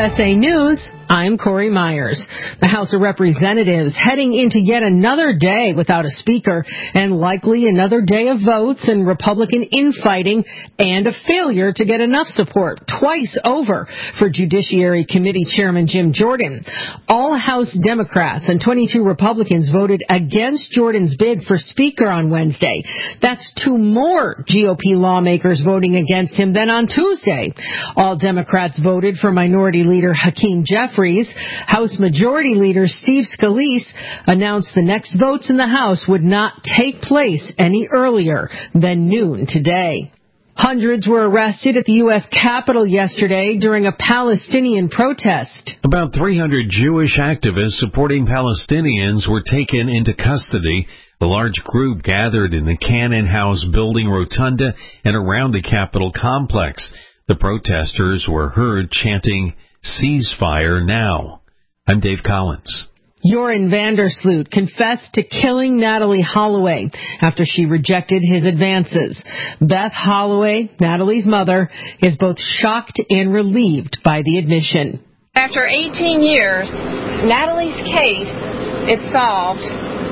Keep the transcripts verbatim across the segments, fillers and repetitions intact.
S A News, I'm Corey Myers. The House of Representatives heading into yet another day without a speaker and likely another day of votes and Republican infighting and a failure to get enough support twice over for Judiciary Committee Chairman Jim Jordan. All House Democrats and twenty-two Republicans voted against Jordan's bid for Speaker on Wednesday. That's two more G O P lawmakers voting against him than on Tuesday. All Democrats voted for Minority Leader Hakeem Jeffries. House Majority Leader Steve Scalise announced the next votes in the House would not take place any earlier than noon today. Hundreds were arrested at the U S Capitol yesterday during a Palestinian protest. About three hundred Jewish activists supporting Palestinians were taken into custody. A large group gathered in the Cannon House building rotunda and around the Capitol complex. The protesters were heard chanting, "Ceasefire now." I'm Dave Collins. Joran Vandersloot confessed to killing Natalee Holloway after she rejected his advances. Beth Holloway, Natalie's mother, is both shocked and relieved by the admission. After eighteen years, Natalee's case is solved.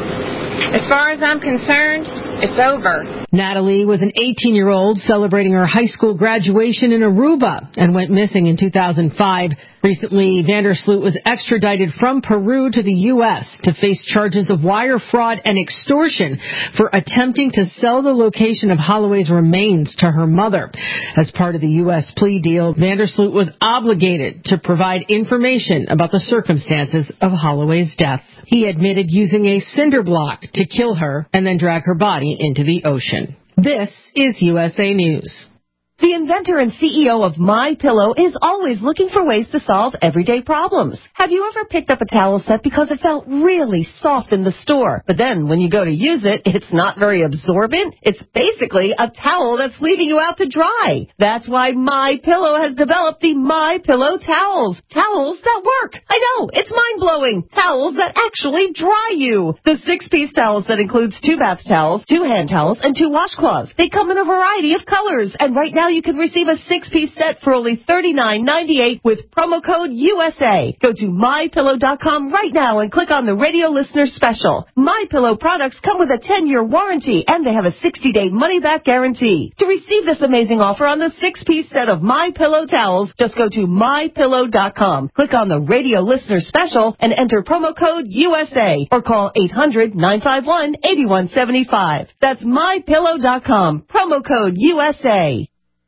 As far as I'm concerned, it's over. Natalee was an eighteen-year-old celebrating her high school graduation in Aruba and went missing in two thousand five. Recently, Vandersloot was extradited from Peru to the U S to face charges of wire fraud and extortion for attempting to sell the location of Holloway's remains to her mother. As part of the U S plea deal, Vandersloot was obligated to provide information about the circumstances of Holloway's death. He admitted using a cinder block to kill her and then drag her body into the ocean. This is U S A News. The inventor and C E O of MyPillow is always looking for ways to solve everyday problems. Have you ever picked up a towel set because it felt really soft in the store, but then when you go to use it, it's not very absorbent? It's basically a towel that's leaving you out to dry. That's why MyPillow has developed the MyPillow towels. Towels that work. I know, it's mind-blowing. Towels that actually dry you. The six-piece towels that includes two bath towels, two hand towels, and two washcloths. They come in a variety of colors, and right now you can receive a six-piece set for only thirty-nine ninety-eight with promo code U S A. Go to my pillow dot com right now and click on the radio listener special. MyPillow products come with a ten-year warranty, and they have a sixty-day money-back guarantee. To receive this amazing offer on the six-piece set of MyPillow towels, just go to my pillow dot com, click on the radio listener special, and enter promo code U S A, or call eight hundred nine five one eight one seven five. That's my pillow dot com, promo code U S A.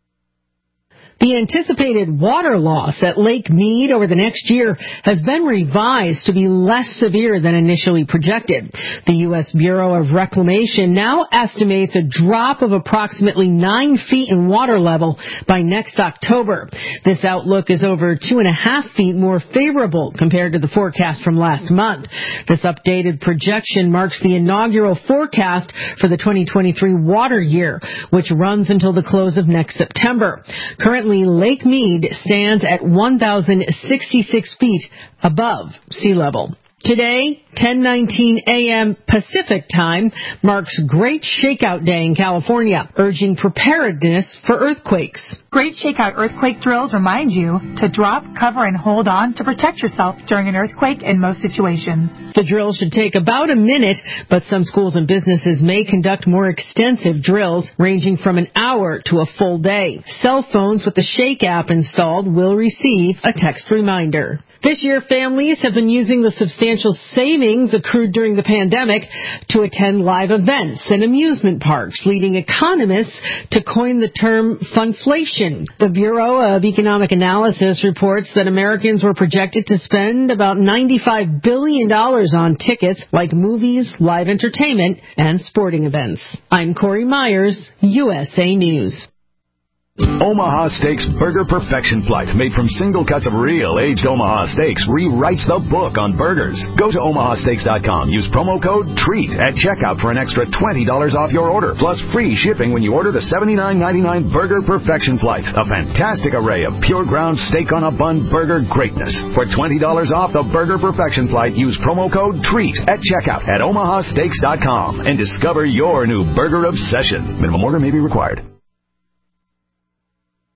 The anticipated water loss at Lake Mead over the next year has been revised to be less severe than initially projected. The U S Bureau of Reclamation now estimates a drop of approximately nine feet in water level by next October. This outlook is over two and a half feet more favorable compared to the forecast from last month. This updated projection marks the inaugural forecast for the twenty twenty-three water year, which runs until the close of next September. Currently, Lake Mead stands at one thousand sixty-six feet above sea level. Today, ten nineteen a.m. Pacific Time, marks Great Shakeout Day in California, urging preparedness for earthquakes. Great Shakeout earthquake drills remind you to drop, cover, and hold on to protect yourself during an earthquake in most situations. The drill should take about a minute, but some schools and businesses may conduct more extensive drills, ranging from an hour to a full day. Cell phones with the Shake app installed will receive a text reminder. This year, families have been using the substantial savings accrued during the pandemic to attend live events and amusement parks, leading economists to coin the term funflation. The Bureau of Economic Analysis reports that Americans were projected to spend about ninety-five billion dollars on tickets like movies, live entertainment, and sporting events. I'm Corey Myers, U S A News. Omaha Steaks Burger Perfection Flight, made from single cuts of real aged Omaha steaks, rewrites the book on burgers. Go to omaha steaks dot com. Use promo code TREAT at checkout for an extra twenty dollars off your order, plus free shipping when you order the seventy-nine ninety-nine Burger Perfection Flight, a fantastic array of pure ground steak on a bun burger greatness. For twenty dollars off the Burger Perfection Flight, use promo code TREAT at checkout at omaha steaks dot com and discover your new burger obsession. Minimum order may be required.